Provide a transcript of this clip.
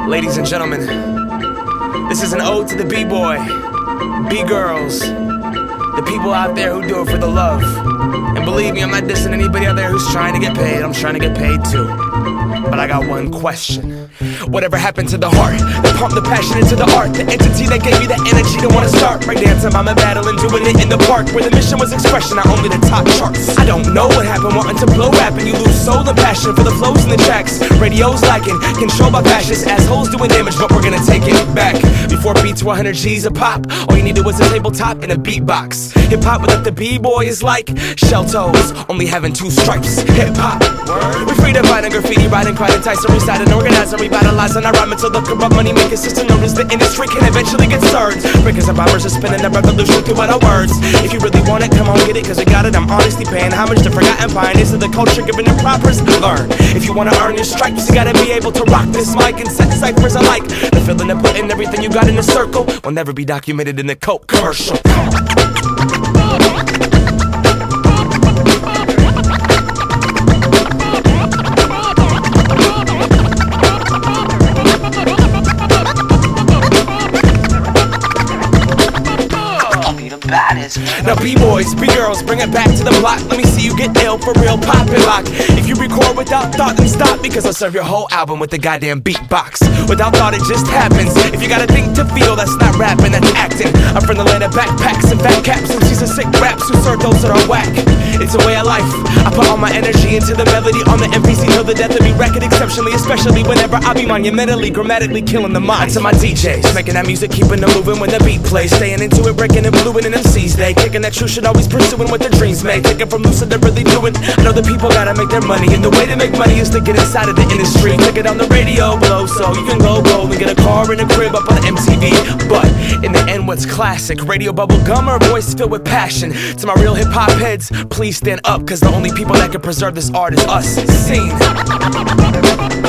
Ladies and gentlemen, this is an ode to the B-boy, B-girls, the people out there who do it for the love. And believe me, I'm not dissing anybody out there who's trying to get paid. I'm trying to get paid too. But I got one question. Whatever happened to the heart that pumped the passion into the art? The entity that gave me the energy to wanna start right dancing by my battle and doing it in the park, where the mission was expression, not only the top charts. I don't know what happened, wanting to blow rap and you lose soul and passion for the flows and the tracks. Radio's lacking, controlled by fascists, assholes doing damage, but we're gonna take it back. Before beats were 100 G's a pop, all you needed was a tabletop and a beatbox. Hip-hop without the B-boy is like shell toes, only having 2 stripes. Hip-hop, we free to fight and graffiti, writing, crying, Tyson, recite and organize and revitalize and I rhyme until the corrupt money making system known as the industry can eventually get served. Breakers and bombers are spinning a revolution through our words. If you really want it, come on get it, cause we got it. I'm honestly paying homage to forgotten pioneers of the culture, giving them propers. Learn, if you wanna earn your stripes, you gotta be able to rock this mic and set ciphers alike. The feeling of putting everything you got in a circle will never be documented in a Coke commercial. Now B-boys, B-girls, bring it back to the block. Let me see you get ill for real, pop and lock. If you record without thought, then stop, because I'll serve your whole album with the goddamn beatbox. Without thought, it just happens. If you gotta think to feel, that's not rapping, that's acting. I'm from the land of backpacks and fat caps and she's a sick raps who serve those that are whack. It's a way of life. I put all my energy into the melody on the MPC till the death of me. Record exceptionally, especially whenever I be monumentally, grammatically killing the minds of my DJs. Making that music, keeping them moving when the beat plays. Staying into it, breaking and blueing in MCs. They kicking that true shit, always pursuing what their dreams made. Taking from lucid, they're really doing. I know the people gotta make their money, and the way to make money is to get inside of the industry. Take it on the radio, blow, so you can go gold and get a car and a crib up on MTV. But in the end, what's classic? Radio bubble gum or a voice filled with passion? To my real hip hop heads, please stand up, cause the only people that can preserve this art is us. Scene.